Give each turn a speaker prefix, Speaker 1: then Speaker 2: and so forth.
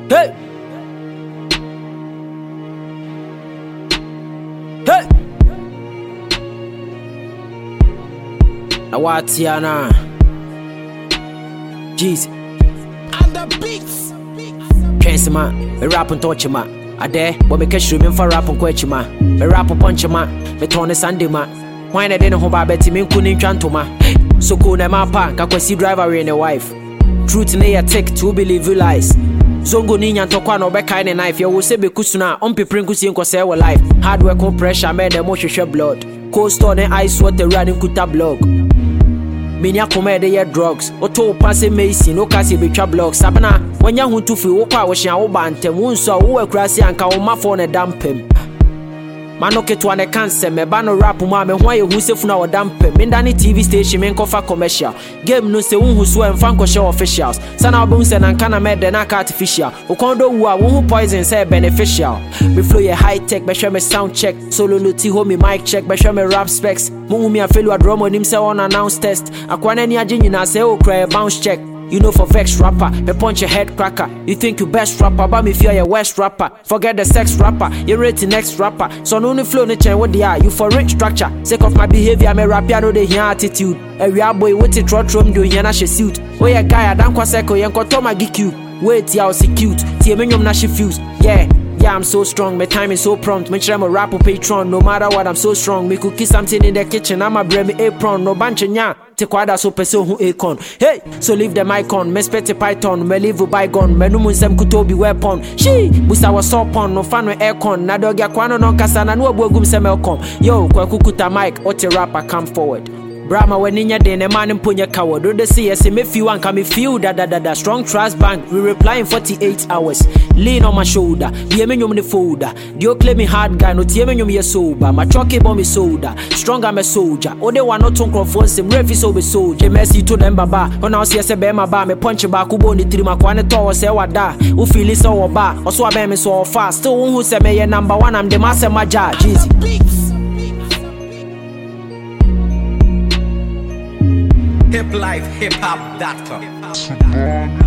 Speaker 1: Hey! Hey! Awatiana. Jeez.
Speaker 2: And the beats.
Speaker 1: Chance ma, me rap and touch ma. I dare, but me catch you for rap and quench ma. Me rap and punch ma, me turn a Sunday ma. Why I didn't hope I bet me couldn't chanto ma. So cool na my pa, kakwasi driver and a wife. Truth na ya take to believe you lies. Zongo ni nyantokwa no beka ne knife. You will say be kusuna, people nkusi nko say we life. Hard work on pressure made them share blood. Cold store and ice water running kuta blog. Minya komede ye drugs. Oto passe Macy no kasi be twa blog. Sabana wanya huntu fi wo kwa wo hia wo bantem. Wonso wo akurase anka wo mafo ne dampem. Mano ketwa ne cancer me ba no rap mu a me ho ayehu sefu na wo dampem. Me ndane TV station me nkofa commercial. Game no se wonhu so emfa nkɔhye officials. Sana obo nse na nka na me de na ka artificial. Okondo wu a wo poison say beneficial. Me flow ye high tech be hwe me sound check. Solo no ti ho me mic check be hwe me rap specs. Mo me afelu adromo nim say on announce test. Akwana ni agye nyina say o cry bounce check. You know for vex rapper, me punch your head cracker. You think you best rapper, but me fear your worst rapper. Forget the sex rapper, you rate the next rapper. So no flow no chain what they are. You for rich structure. Sake of my behavior, me rap ya no they hear attitude. A real boy with it trot room do yana she suit. Oh yeah guy, I don't kwa seko yanko to my GQ. Wait ya see cute. Tie me nyom na she fuse. Yeah, I'm so strong, my time is so prompt. Make sure I'm a rapper patron, no matter what, I'm so strong. Me cook something in the kitchen, I'm a brand me apron, no bunch of nya. Take quada so person who acon. Hey, so leave them icon, me spete python, me leave a bygone, me no musem kutobi weapon. She, busa was so pon, no fan with aircon, na dog ya kwano non kasana, no bogum semelcom. Yo, kwa kukuta mic, ote rapper come forward. Brahma when in your day, a man in punya coward. Do the CS, me feel and come feel da. Strong trust bank, we reply in 48 hours. Lean on my shoulder, the emenium the folder. Dio claim me hard guy, no tiemenium ye sober. My trucky bomb is soda. Strong I'm a soldier. Oh, they want not to confront some refi so be soldier. Mercy to them baba. On our CS a bema bar, me punch back who bone the three makwane tower say what da. Who feel it so bar, or so I bear me so fast. Still who say me number one, I'm the master my judge. Easy.
Speaker 2: Hip life, hip hop.com.